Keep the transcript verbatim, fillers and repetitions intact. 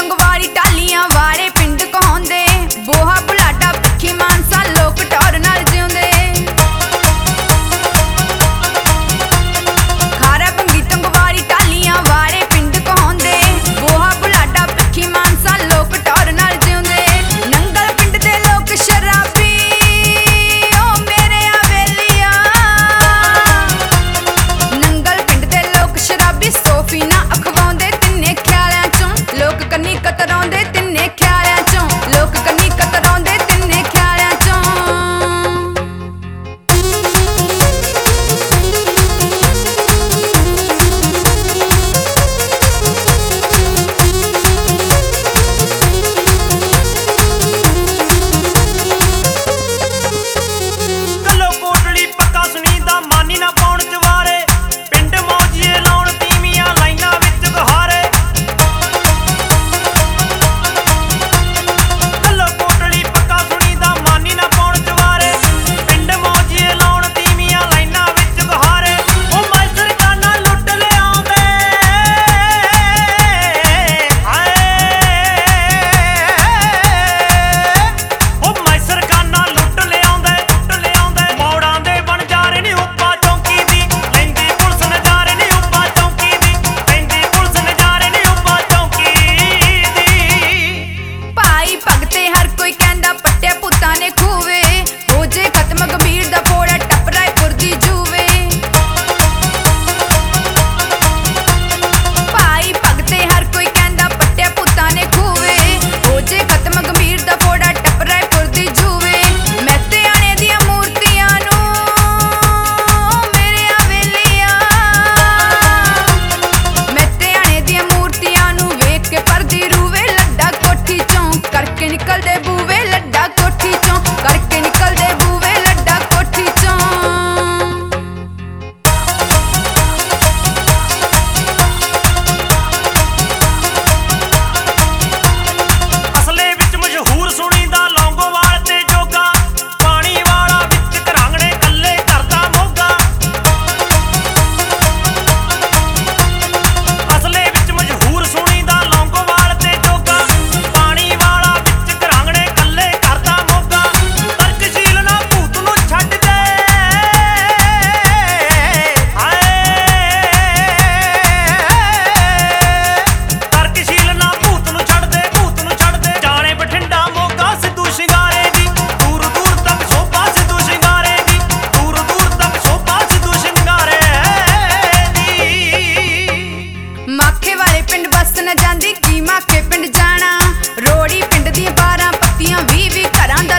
गंगवाली टालियां वाले पिंड कहांदे बोहा बुलाडा पिखी मानसा लोक टौर नाल जिउंदे खारा भंगी गंगवाली टालियां वाले पिंड कहांदे बोहा बुलाडा पिखी मानसा लोक टौर नाल जिउंदे नंगल पिंड दे लोक शराबी ओ मेरे आवेलिया नंगल पिंड दे लोक शराबी सोफी ना अखवाउंदे तिन्ने ख्यालां चों लोक कन्नी कतराउंदे तिन्ने ख्यालां चों लोक कन्नी कतराउंदे तिन्ने ख्यालां चों कलो कोटली पक्का सुनीदा मानी ना पाउण जवारे पिंड मौजिए लाउण तीवियां लाइनां विच गहारे कलो कोटली पक्का सुनीदा मानी ना पाउण जवारे पिंड मौजिए लाउण तीवियां लाइनां विच गहारे ओ मैसर काना लुੱਟ लिआਉਂਦੇ हाय ओ मैसर काना लुੱਟ लिआਉਂਦੇ लुੱਟ लिआਉਂਦੇ ਮੌੜਾਂ ਦੇ ਬਣਜਾਰੇ ਨੀ ਉੱਪਾ ਚੌਂਕੀ ਦੀ ਲੈਂਦੀ ਪੁਲਿਸ ਨਜ਼ਾਰੇ ਨੀ ਉੱਪਾ ਚੌਂਕੀ ਦੀ ਲੈਂਦੀ ਪੁਲਿਸ ਨਜ਼ਾਰੇ ਨੀ ਉੱਪਾ ਚੌਂਕੀ ਦੀ ਭਾਈ ਭਗਤੇ ਹਰ ਕੋਈ ਕਹਿੰਦਾ ਪੱਟਿਆ ਪੁੱਤਾਂ ਨੇ ਖੂਵੇ ਹੋ ਜੇ ਖਤਮ ਗੰਭੀਰ ਦਾ ਫੋੜਾ ਟੱਪ ਰਾਏਪੁਰ ਦੀ ਜੂਵੇ ਭਾਈ ਭਗਤੇ ਹਰ ਕੋਈ ਕਹਿੰਦਾ ਪੱਟਿਆ ਪੁੱਤਾਂ ਨੇ ਖੂਵੇ ਹੋ ਜੇ ਖਤਮ ਗੰਭੀਰ ਦਾ ਫੋੜਾ ਟੱਪ ਰਾਏਪੁਰ ਦੀ ਜੂਵੇ ਮਹਿਤੇ ਆਣੇ ਦੀਆਂ ਮੂਰਤੀਆਂ ਨੂੰ ਮੇਰੇ ਆਵੇਲੀਆਂ ਮਹਿਤੇ ਆਣੇ ਦੀਆਂ ਮੂਰਤੀਆਂ ਨੂੰ ਵੇਖ ਕੇ ਪਰਦੀ ਰੂਵੇ ਲੱਡਾ ਕੋਠੀ ਚੋਂ ਕਰਕੇ ਨਿਕਲਦੇ ਬੂਵੇ ਲੱਡਾ ਕੋਠੀ ਚੋਂ ਕਰਕੇ ਨਿਕਲਦੇ ਬੂਵੇ ਲੱਡਾ ਕੋਠੀ ਚੋਂ ਅਸਲੇ ਵਿੱਚ ਮਸ਼ਹੂਰ ਸੁਣੀਦਾ ਲੌਂਗੋਵਾਲ ਤੇ ਜੋਗਾ ਪਾਣੀ ਵਾਲਾ ਵਿੱਚ ਘਰਾਂਗਣੇ ਕੱਲੇ ਕਰਦਾ ਮੋਗਾ ਅਸਲੇ ਵਿੱਚ ਮਸ਼ਹੂਰ ਸੁਣੀਦਾ ਲੌਂਗੋਵਾਲ ਤੇ ਜੋਗਾ ਪਾਣੀ ਵਾਲਾ ਵਿੱਚ ਘਰਾਂਗਣੇ ਕੱਲੇ ਕਰਦਾ ਮੋਗਾ ਤਰਕਸ਼ੀਲ ਨਾ ਭੂਤ ਨੂੰ ਛੱਡ ਦੇ ਹਾਏ ਤਰਕਸ਼ੀਲ ਨਾ ਭੂਤ ਨੂੰ ਛੱਡ ਦੇ ਭੂਤ ਨੂੰ ਛੱਡ ਦੇ ਜਾਣੇ ਬਠਿੰਡਾ ਮੋਗਾ ਸਿੱਧੂ ਸ਼ਿੰਗਾਰੇ ਦੀ ਦੂਰ ਦੂਰ ਤੱਕ ਸ਼ੋਭਾ ਸਿੱਧੂ ਸ਼ਿੰਗਾਰੇ ਦੀ ਦੂਰ ਦੂਰ ਤੱਕ ਸ਼ੋਭਾ ਸਿੱਧੂ ਸ਼ਿੰਗਾਰੇ ਦੀ ਮਾਖੇ ਵਾਲੇ ਪਿੰਡ ਬੱਸ ਨਾ ਜਾਂਦੀ ਕੀ ਮਾਖੇ ਪਿੰਡ ਜਾਣਾ ਰੋੜੀ ਪਿੰਡ ਦੀਆਂ ਬਾਰਾਂ ਪੱਤੀਆਂ ਵੀਹ ਵੀਹ ਘਰਾਂ ਦਾ